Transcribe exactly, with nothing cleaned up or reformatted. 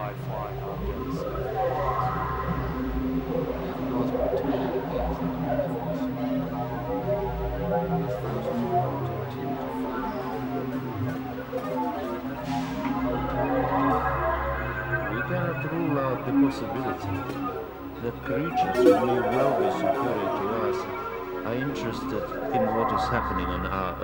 by flying objects. We cannot rule out the possibility that creatures who may well be superior to us are interested in what is happening on our